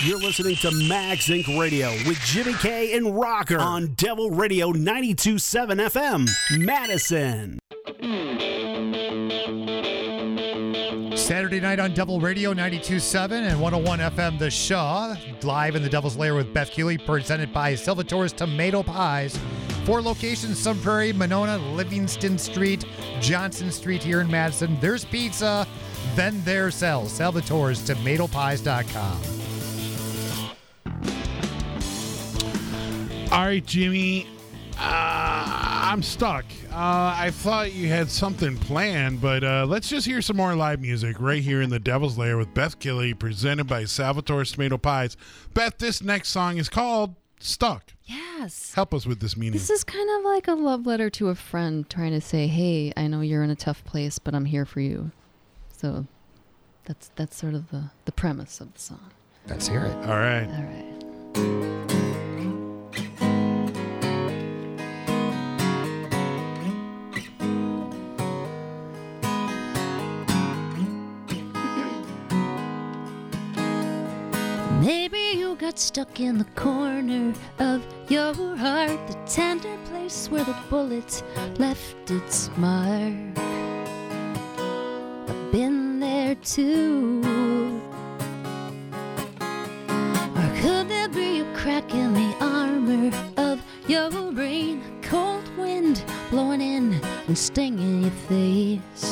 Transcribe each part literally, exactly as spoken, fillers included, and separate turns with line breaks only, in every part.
You're listening to Max Incorporated. Radio with Jimmy K and Rocker on Devil Radio ninety-two point seven F M, Madison.
Saturday night on Devil Radio ninety-two point seven and one oh one F M The Shaw, live in the Devil's Lair with Beth Keeley, presented by Salvatore's Tomato Pies. Four locations: Sun Prairie, Monona, Livingston Street, Johnson Street here in Madison. There's pizza, then there's sales. Salvatore's Tomato Pies dot com.
All right, Jimmy, uh, I'm stuck. Uh, I thought you had something planned, but uh, let's just hear some more live music right here in the Devil's Lair with Beth Keeley, presented by Salvatore's Tomato Pies. Beth, this next song is called Stuck.
Yes.
Help us with this meaning.
This is kind of like a love letter to a friend trying to say, hey, I know you're in a tough place, but I'm here for you. So that's that's sort of the, the premise of the song.
Let's hear it.
All right.
All right.
Maybe you got stuck in the corner of your heart, the tender place where the bullet left its mark. I've been there too. Or could there be a crack in the armor of your brain, a cold wind blowing in and stinging your face,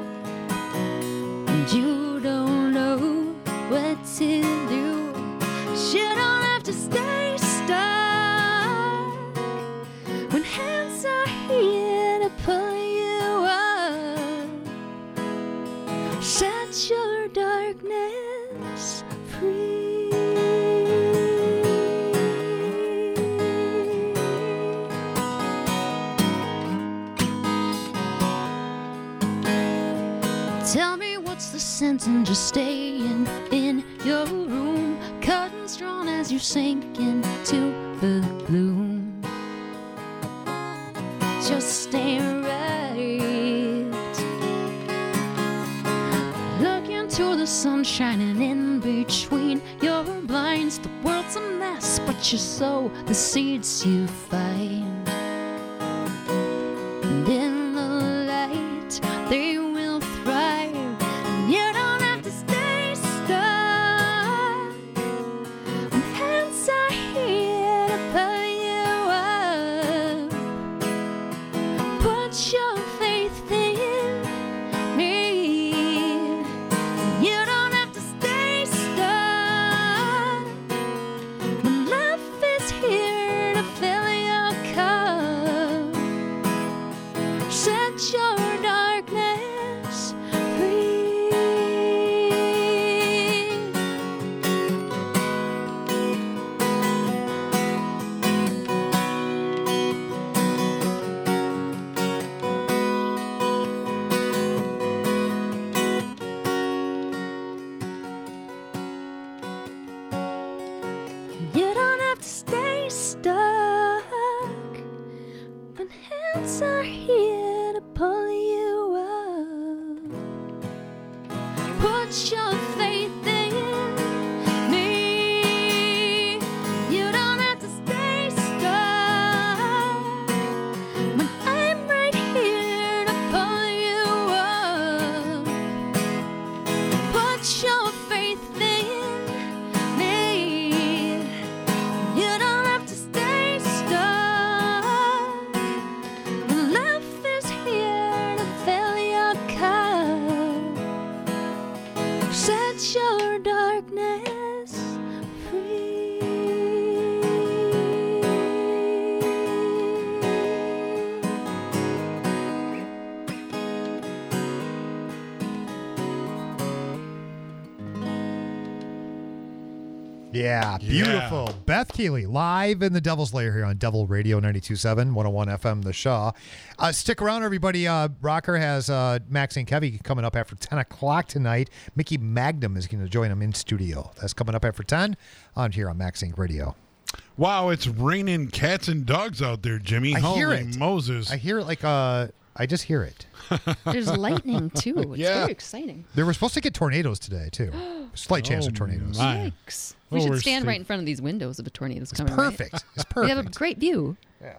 and you don't know what to do? You don't have to stay stuck when hands are here to pull you up. Set your darkness free. Tell me what's the sense in just staying in your room, curtains drawn as you sink into the gloom. Just stay right. Look into the sun shining in between your blinds. The world's a mess, but you sow the seeds you find. And in the light, they will thrive. And you don't have to stay stuck. Hands are here to pull you up. Put your faith in me. You don't have to stay stuck. When love is here to fill your cup, set your darkness free. You don't have to stay stuck when hands are here to pull you up. Put your faith in me. You don't have to stay stuck when I'm right here to pull you up. Put your faith in me. You don't have to stay stuck when love is here to fill your cup. Set your darkness free.
Yeah, beautiful.
Yeah.
Beth Keeley, live in the Devil's Lair here on Devil Radio ninety-two point seven, one oh one F M The Shaw. Uh, stick around, everybody. Uh, Rocker has uh, Max and Kevy coming up after ten o'clock tonight. Mickey Magnum is going to join them in studio. That's coming up after ten on here on Max Inc Radio.
Wow, it's raining cats and dogs out there, Jimmy.
I
Holy
hear it.
Moses.
I hear it like, uh, I just hear it.
There's lightning, too. It's
Yeah.
very exciting.
They were supposed to get tornadoes today, too. Slight chance
Oh,
of tornadoes.
my.
Yikes. We
Oh,
should
we're
stand
sta-
right in front of these windows if a tornado's
It's
coming. right?
perfect. It's
We have a
perfect.
great view.
Yeah.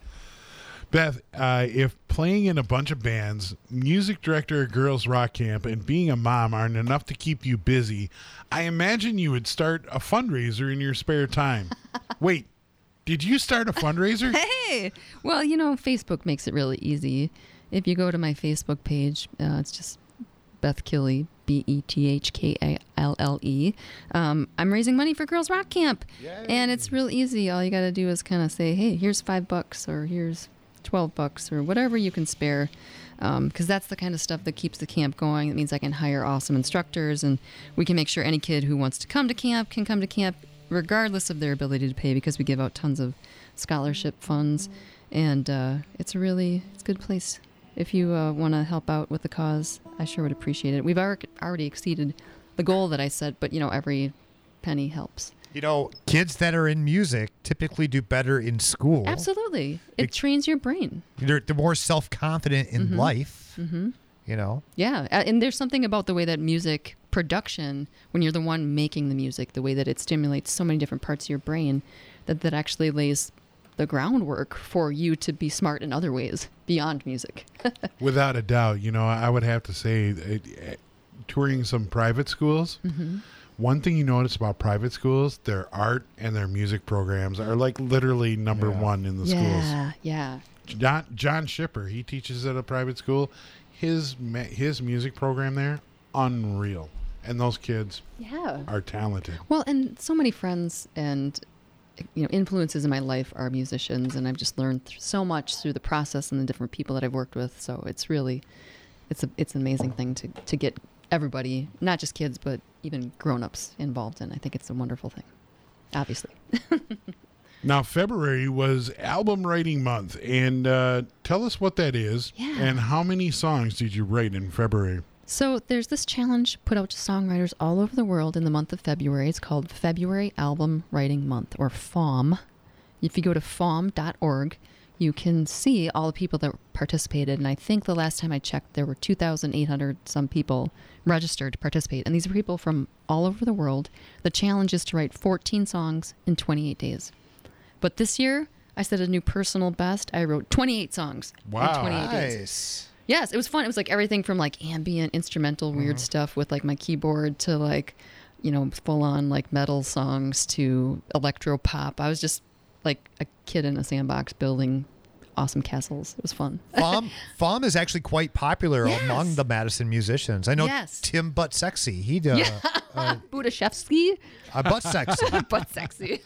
Beth, uh, if playing in a bunch of bands, music director at Girls Rock Camp, and being a mom aren't enough to keep you busy, I imagine you would start a fundraiser in your spare time. Wait, did you start a fundraiser?
Hey, well, you know, Facebook makes it really easy. If you go to my Facebook page, uh, it's just Beth Kille, B E T H K A L L E. Um, I'm raising money for Girls Rock Camp, and it's real easy. All you got to do is kind of say, "Hey, here's five bucks," or "Here's twelve bucks," or whatever you can spare, because um, that's the kind of stuff that keeps the camp going. It means I can hire awesome instructors, and we can make sure any kid who wants to come to camp can come to camp, regardless of their ability to pay, because we give out tons of scholarship funds, and uh, it's a really it's a good place. If you uh, want to help out with the cause, I sure would appreciate it. We've alre- already exceeded the goal that I set, but you know, every penny helps.
You know, kids that are in music typically do better in school.
Absolutely, it,
It-
trains your brain.
They're, they're more self-confident in life.
Mm-hmm.
You know,
Yeah, a- and there's something about the way that music production, when you're the one making the music, the way that it stimulates so many different parts of your brain, that that actually lays the groundwork for you to be smart in other ways beyond music.
Without a doubt, you know, I would have to say, uh, touring some private schools,
Mm-hmm.
one thing you notice about private schools, their art and their music programs are like literally number
Yeah.
one in the schools.
yeah, yeah.
John, John Shipper, he teaches at a private school. His ma- his music program there, unreal. And those kids
Yeah.
are talented.
Well, and so many friends and you know influences in my life are musicians, and I've just learned th- so much through the process and the different people that I've worked with. So it's really, it's a it's an amazing thing to to get everybody, not just kids, but even grown-ups involved in. I think it's a wonderful thing. Obviously.
Now, February was album writing month, and uh, tell us what that is,
Yeah.
and how many songs did you write in February?
So there's this challenge put out to songwriters all over the world in the month of February. It's called February Album Writing Month, or F A M. If you go to F A M dot org, you can see all the people that participated. And I think the last time I checked, there were two thousand eight hundred some people registered to participate. And these are people from all over the world. The challenge is to write fourteen songs in twenty-eight days. But this year, I set a new personal best. I wrote twenty-eight songs
Wow.
in twenty-eight days.
nice.
Yes, it was fun. It was like everything from like ambient, instrumental, weird stuff with like my keyboard to like, you know, full on like metal songs to electro pop. I was just like a kid in a sandbox building awesome castles. It was fun.
F A M, F A M is actually quite popular
Yes.
among the Madison musicians. I know
Yes.
Tim Butt Sexy. He does uh,
Budashevsky,
uh, Butt Sexy.
but sexy.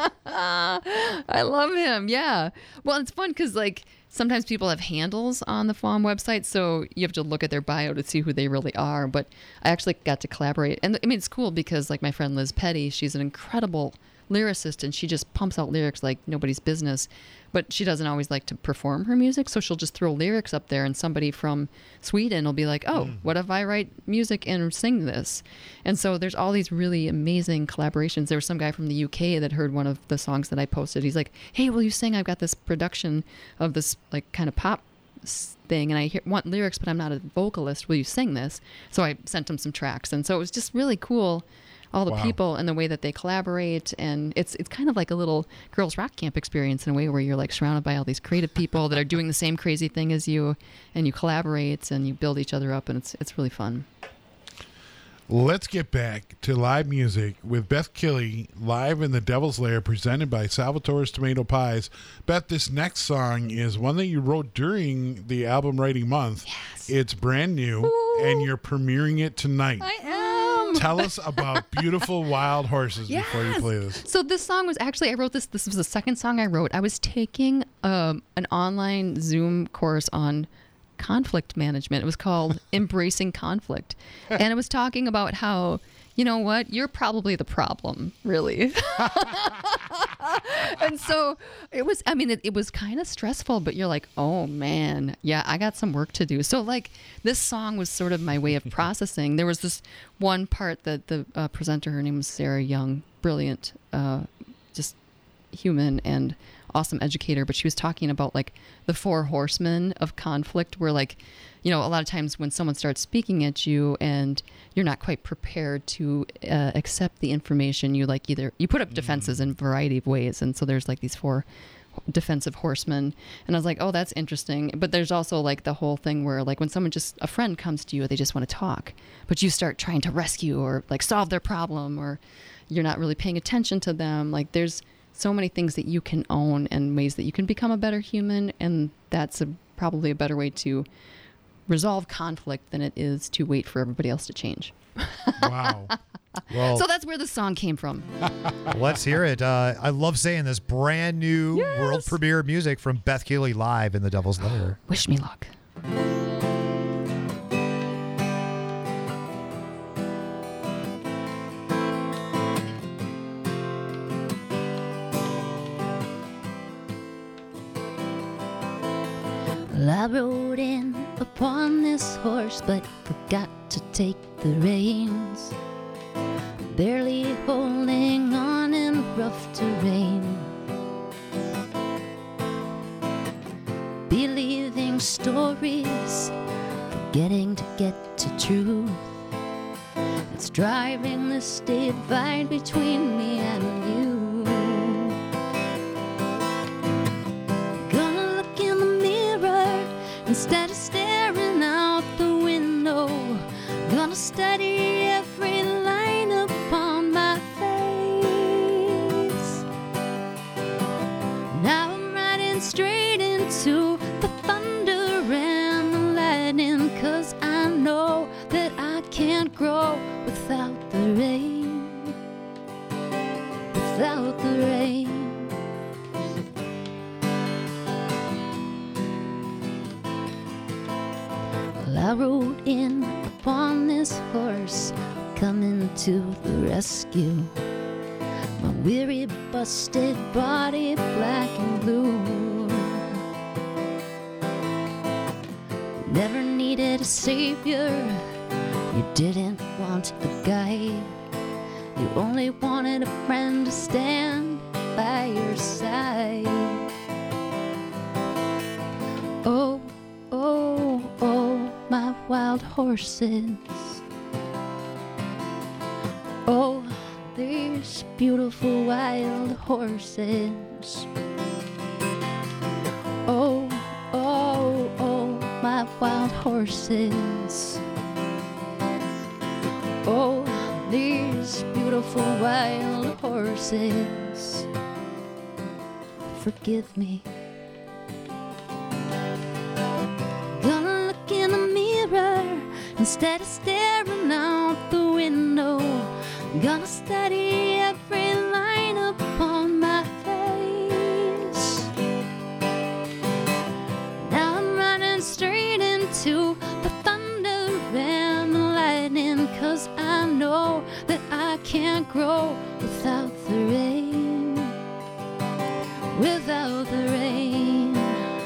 I love him. Yeah. Well, it's fun because like sometimes people have handles on the F A M website, so you have to look at their bio to see who they really are. But I actually got to collaborate, and I mean it's cool because like my friend Liz Petty, she's an incredible lyricist, and she just pumps out lyrics like nobody's business. But she doesn't always like to perform her music, so she'll just throw lyrics up there, and somebody from Sweden will be like, oh, what if I write music and sing this? And so there's all these really amazing collaborations. There was some guy from the U K that heard one of the songs that I posted. He's like, hey, will you sing? I've got this production of this like kind of pop s- thing, and I hear, want lyrics, but I'm not a vocalist. Will you sing this? So I sent him some tracks, and so it was just really cool. All the
Wow.
people and the way that they collaborate, and it's it's kind of like a little girls rock camp experience in a way where you're like surrounded by all these creative people that are doing the same crazy thing as you, and you collaborate and you build each other up, and it's it's really fun.
Let's get back to live music with Beth Kille, live in the Devil's Lair, presented by Salvatore's Tomato Pies. Beth, this next song is one that you wrote during the album writing month.
Yes.
It's brand new, and you're premiering it tonight.
I am.
Tell us about Beautiful Wild Horses before you
Yes.
play this.
So this song was actually, I wrote this, this was the second song I wrote. I was taking um, an online Zoom course on conflict management. It was called Embracing Conflict. And it was talking about how, you know what, you're probably the problem, really. And so it was, I mean, it, it was kind of stressful, but you're like, oh man, yeah, I got some work to do. So like this song was sort of my way of processing. There was this one part that the uh, presenter, her name was Sarah Young, brilliant, uh, just human and awesome educator, but she was talking about like the four horsemen of conflict, where like, you know, a lot of times when someone starts speaking at you and you're not quite prepared to uh, accept the information, you like either you put up defenses in a variety of ways. And so there's like these four defensive horsemen. And I was like, oh, that's interesting. But there's also like the whole thing where like when someone just, a friend comes to you, they just want to talk, but you start trying to rescue or like solve their problem, or you're not really paying attention to them. Like there's so many things that you can own and ways that you can become a better human. And that's a, probably a better way to resolve conflict than it is to wait for everybody else to change.
Wow.
Well,
So that's where the song came from.
let's hear it. Uh, I love saying this. Brand new
Yes.
world premiere music from Beth Keeley live in the Devil's Lair.
Wish me luck.
Well, I rode in upon this horse, but forgot to take the reins. Barely holding on in rough terrain. Believing stories, forgetting to get to truth. It's driving this divide between me and you. Gonna look in the mirror instead of staring out the window. Gonna study every line upon my face. Now I'm riding straight into the thunder and the lightning, 'cause I know that I can't grow without the rain. Without the rain. Well, I rode in upon this horse, coming to the rescue. My weary, busted body, black and blue. Never needed a savior. You didn't want a guide. You only wanted a friend to stand by your side. Oh, oh, oh, my wild horses. Oh, these beautiful wild horses. Oh, oh, oh, my wild horses. Oh, these beautiful wild horses. Forgive me. Gonna look in the mirror instead of staring out the window. Gonna study every line upon my face. Now I'm running straight into the thunder and the lightning, 'cause I know that I can't grow without the rain. Without the rain.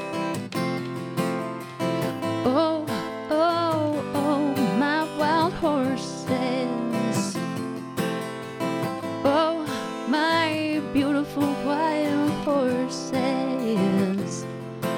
Oh, oh, oh, my wild horses. Oh, my beautiful wild horses.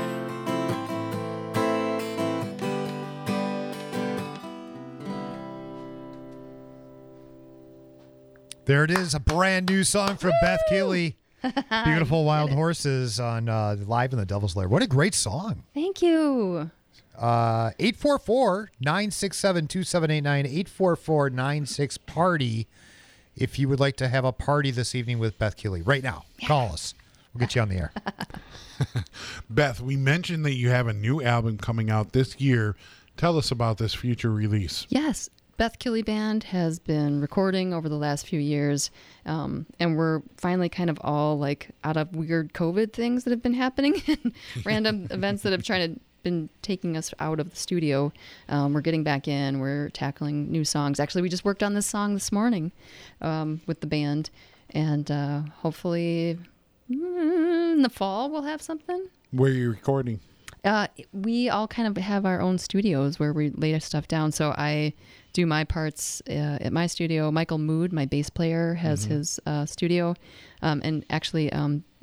There it is, a brand new song from Beth Keeley. Beautiful Wild Horses on uh, live in the Devil's Lair. What a great song.
Thank you.
Uh, eight four four, nine six seven, two seven eight nine, eight four four, nine six party if you would like to have a party this evening with Beth Keeley. Right now, call us. We'll get you on the air.
Beth, we mentioned that you have a new album coming out this year. Tell us about this future release.
Yes. Beth Keeley Band has been recording over the last few years, um, and we're finally kind of all like out of weird COVID things that have been happening, random events that have tried to been taking us out of the studio. Um, we're getting back in. We're tackling new songs. Actually, we just worked on this song this morning um, with the band, and uh, hopefully mm, in the fall we'll have something.
Where are you recording?
Uh, we all kind of have our own studios where we lay our stuff down. So I do my parts uh, at my studio. Michael Mood, my bass player, has mm-hmm. his uh, studio. Um, and actually, um,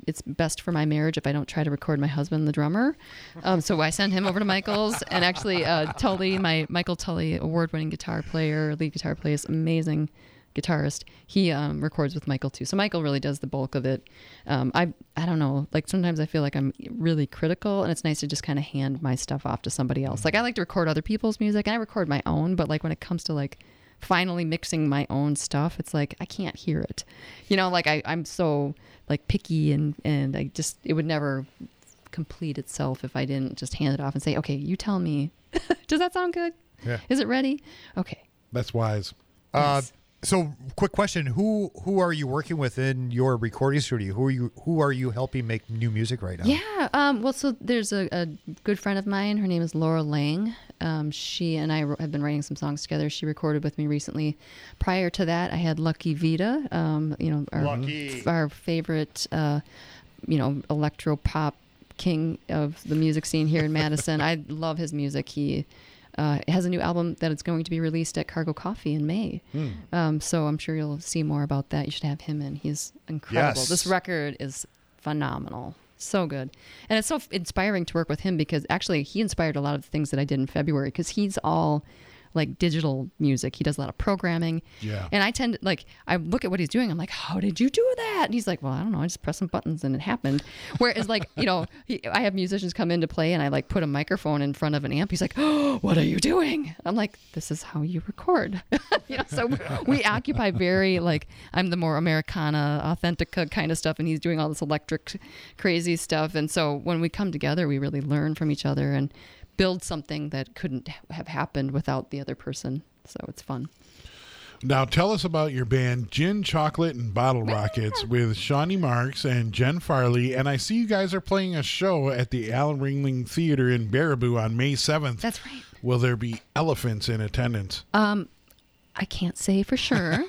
it's best for my marriage if I don't try to record my husband, the drummer. Um, so I send him over to Michael's, and actually uh, Tully, my Michael Tully, award-winning guitar player, lead guitar player, is amazing guitarist. He um, records with Michael too. So Michael really does the bulk of it. Um, I I don't know. Like sometimes I feel like I'm really critical, and it's nice to just kind of hand my stuff off to somebody else. Like I like to record other people's music, and I record my own. But like when it comes to like finally mixing my own stuff, it's like I can't hear it. You know, like I I'm so like picky, and and I just it would never complete itself if I didn't just hand it off and say, okay, you tell me. Does that sound good?
Yeah.
Is it ready? Okay.
That's wise.
Uh,
Yes.
so, quick question: Who who are you working with in your recording studio? Who are you Who are you helping make new music right now?
Yeah. Um, well, so there's a, a good friend of mine. Her name is Laura Lang. Um, she and I have been writing some songs together. She recorded with me recently. Prior to that, I had Lucky Vita. Um, you know, our,
Lucky.
our favorite, uh, you know, electro pop king of the music scene here in Madison. I love his music. He Uh, has a new album that is going to be released at Cargo Coffee in May.
Hmm.
Um, so I'm sure you'll see more about that. You should have him in. He's incredible.
Yes.
This record is phenomenal. So good. And it's so f- inspiring to work with him because actually he inspired a lot of the things that I did in February because he's all like digital music. He does a lot of programming.
Yeah.
And I tend to like, I look at what he's doing. I'm like, how did you do that? And he's like, well, I don't know. I just pressed some buttons and it happened. Whereas like, you know, he, I have musicians come in to play and I like put a microphone in front of an amp. He's like, oh, what are you doing? I'm like, this is how you record. you know, so we occupy very like, I'm the more Americana, Authentica kind of stuff. And he's doing all this electric crazy stuff. And so when we come together, we really learn from each other and build something that couldn't have happened without the other person. So it's fun.
Now tell us about your band Gin, Chocolate, and Bottle Rockets with Shawnee Marks and Jen Farley. And I see you guys are playing a show at the Alan Ringling Theater in Baraboo on May seventh.
That's right.
Will there be elephants in attendance?
Um, I can't say for sure.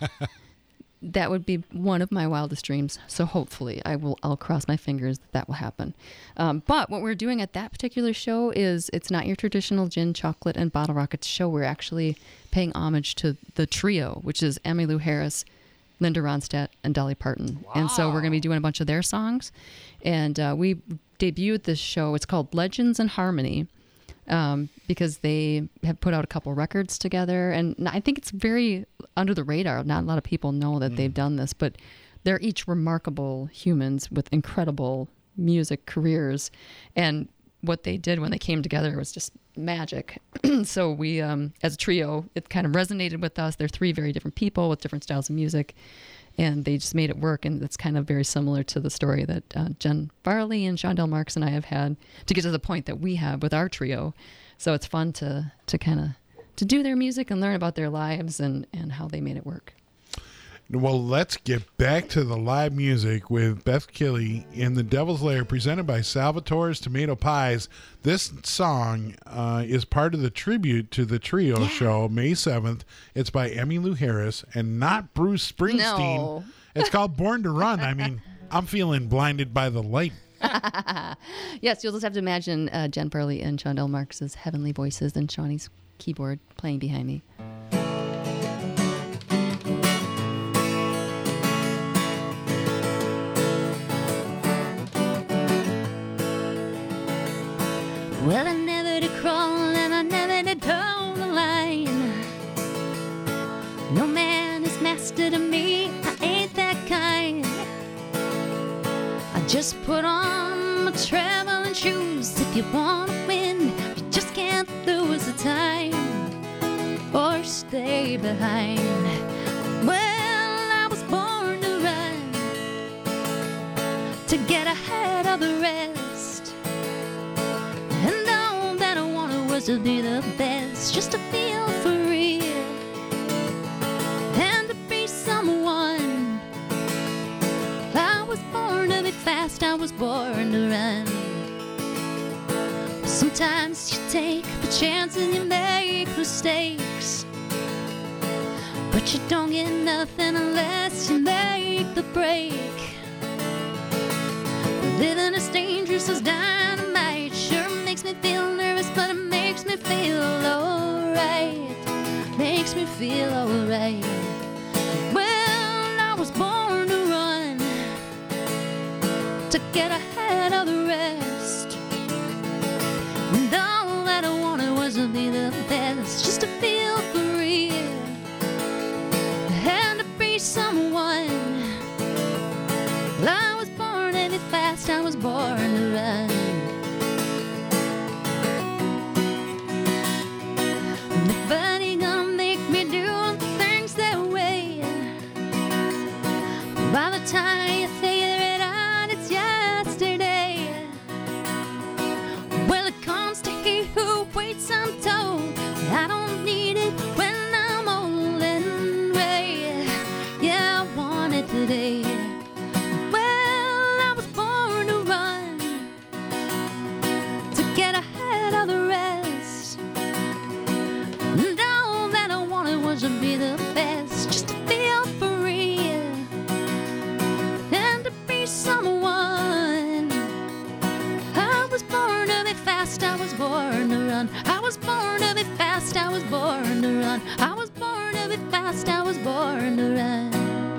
That would be one of my wildest dreams. So hopefully I will, I'll cross my fingers that that will happen. Um, but what we're doing at that particular show is it's not your traditional Gin, Chocolate, and Bottle Rockets show. We're actually paying homage to the trio, which is Emmylou Harris, Linda Ronstadt, and Dolly Parton. Wow. And so we're going to be doing a bunch of their songs. And uh, we debuted this show. It's called Legends in Harmony. Um, because they have put out a couple records together, and I think it's very under the radar. Not a lot of people know that mm. they've done this, but they're each remarkable humans with incredible music careers. And what they did when they came together was just magic. So we, um, as a trio, it kind of resonated with us. They're three very different people with different styles of music, and they just made it work. And it's kind of very similar to the story that uh, Jen Farley and Shondell Marks and I have had to get to the point that we have with our trio. So it's fun to to kind of to do their music and learn about their lives and, and how they made it work.
Well, let's get back to the live music with Beth Kille in the Devil's Lair, presented by Salvatore's Tomato Pies. This song uh, is part of the tribute to the trio yeah. show, May seventh. It's by Emmylou Harris and not Bruce Springsteen.
No.
It's called Born to Run. I mean, I'm feeling blinded by the light.
Yes, you'll just have to imagine uh, Jen Farley and Shondell Marks' heavenly voices and Shawnee's keyboard playing behind me.
Well, I never did crawl and I never did toe the line. No man is master to me, I ain't that kind. I just put on my traveling shoes. If you want to win, you just can't lose the time or stay behind. Well, I was born to run, to get ahead of the rest. And all that I wanted was to be the best, just to feel free and to be someone. I was born to be fast, I was born to run. Sometimes you take the chances and you make mistakes, but you don't get nothing unless you make the break. Living is dangerous as dynamite. Sure makes me feel nervous, but it makes me feel alright. Makes me feel alright. Well, I was born to run, to get ahead of the rest. And all that I wanted was to be the best, just to feel free and to be someone. Well, I was born to be fast, I was born to run. Nobody gonna make me do things that way. By the time you figure it out, it's yesterday. Well, it comes to he who waits, I'm told I don't need it when I'm old and gray. Yeah, I want it today. Well, I was born to run, to get ahead of the rest. And all that I wanted was to be the best, just to feel free and to be someone. I was born to be fast, I was born to run. I was born to be fast, I was born to run. I was born to be fast, I was born to run.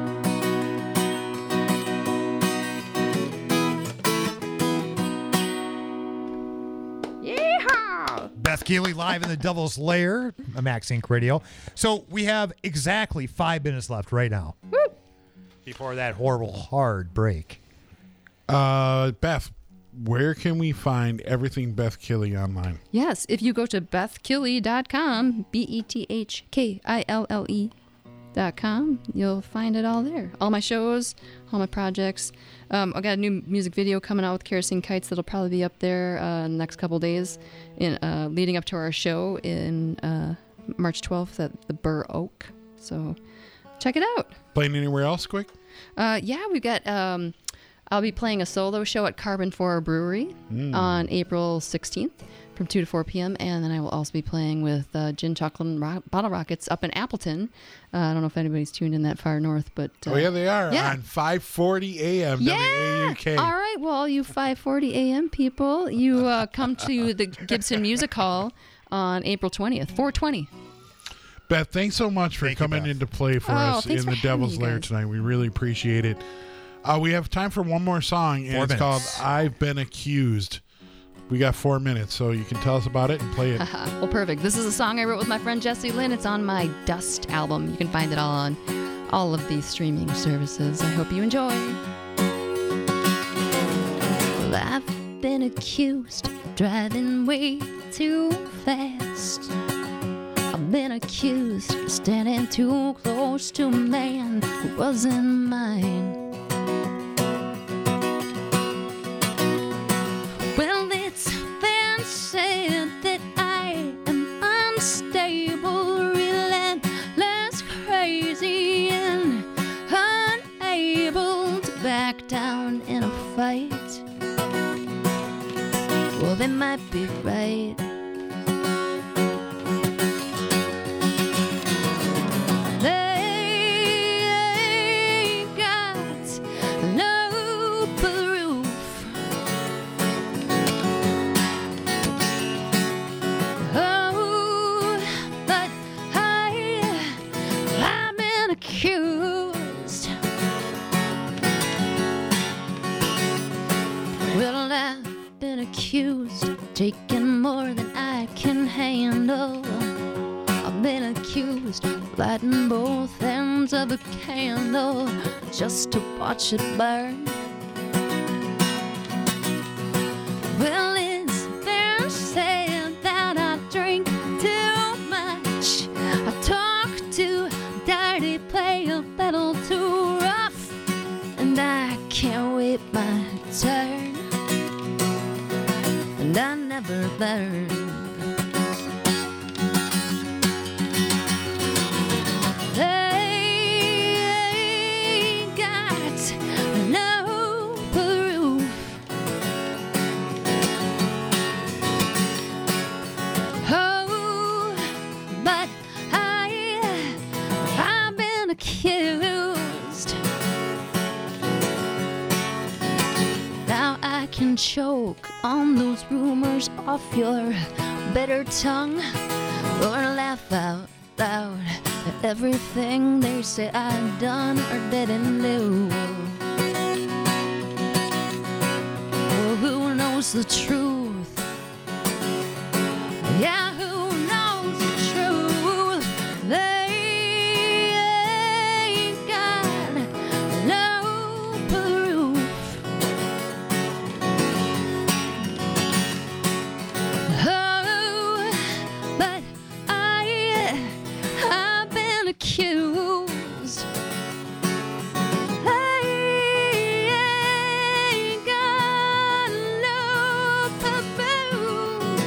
Yeehaw!
Beth Keeley live in the Devil's Lair, a Max Incorporated. Radio. So we have exactly five minutes left right now.
Woo!
Before that horrible hard break.
Uh, Beth, where can we find everything Beth Keeley online?
Yes, if you go to beth killey dot com, B E T H K I L L E dot com, you'll find it all there. All my shows, all my projects. Um, I got a new music video coming out with Kerosene Kites that'll probably be up there uh, in the next couple days, in uh, leading up to our show in uh, March twelfth at the Burr Oak. So check it out.
Playing anywhere else, quick?
Uh, yeah, we've got. Um, I'll be playing a solo show at Carbon four Brewery
Mm.
on April sixteenth from two to four p.m. And then I will also be playing with uh, Gin Chocolate and Ro- Bottle Rockets up in Appleton. Uh, I don't know if anybody's tuned in that far north, but uh,
Oh, yeah, they are
yeah.
on five forty a.m.
yeah.
W A U K.
All right, well, you five forty a.m. people, you uh, come to the Gibson Music Hall on April twentieth, four twenty.
Beth, thanks so much for
Thank you,
coming
Beth.
in to play for
Oh,
us
thanks
in
for
the
having
Devil's
me,
Lair
guys.
tonight. We really appreciate it. Uh, we have time for one more song, and
Four
it's called
minutes.
I've Been Accused. We got four minutes, so you can tell us about it and play it.
Well, perfect. This is a song I wrote with my friend Jesse Lynn. It's on my Dust album. You can find it all on all of these streaming services. I hope you enjoy.
Well, I've been accused of driving way too fast. I've been accused of standing too close to a man who wasn't mine. Well, it's been said that I am unstable, relentless, crazy, and unable to back down in a fight. Well, they might be right. They got no proof. Oh, but I, I've been accused. Well, I've been accused of taking more than I can handle. I've been accused of lighting both ends of a candle just to watch it burn. Well, it's been said that I drink too much. I talk too dirty, play a little too rough, and I can't wait my turn. And I never learn. They got no proof. Oh, but I, I've been accused. Now I can choke on those rumors off your bitter tongue, or laugh out loud at everything they say I've done or didn't do. knows the truth? Yeah, who knows the truth? They ain't got no proof. Oh, but I, I've been accused. I ain't got no proof.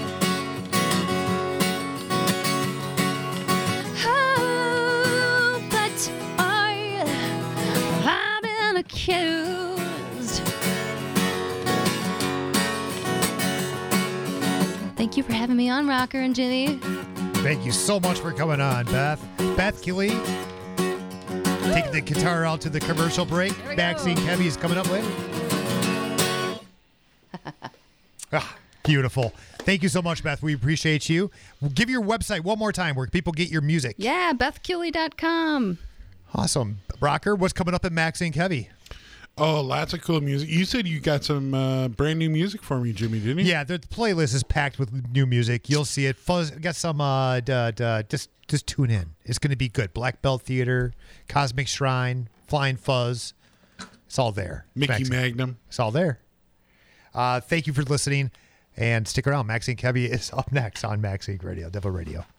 Oh, but I, I've been accused. Thank you for having me on, Rocker and Jimmy.
Thank you so much for coming on, Beth. Beth Keeley, taking the guitar out to the commercial break.
we
Maxine
go.
Kevy is coming up later. Ah, beautiful. Thank you so much, Beth. We appreciate you. Give your website one more time where people get your music.
Yeah, beth keeley dot com.
Awesome. Rocker, what's coming up at Maxine Kevy?
Oh, lots of cool music. You said you got some uh, brand new music for me, Jimmy, didn't you?
Yeah, the playlist is packed with new music. You'll see it. Fuzz, got some. Uh, d- d- just just tune in. It's going to be good. Black Belt Theater, Cosmic Shrine, Flying Fuzz. It's all there.
Mickey
Maxine-
Magnum.
It's all there. Uh, thank you for listening, and stick around. Maxine Kevy is up next on Maxine Radio, Devil Radio.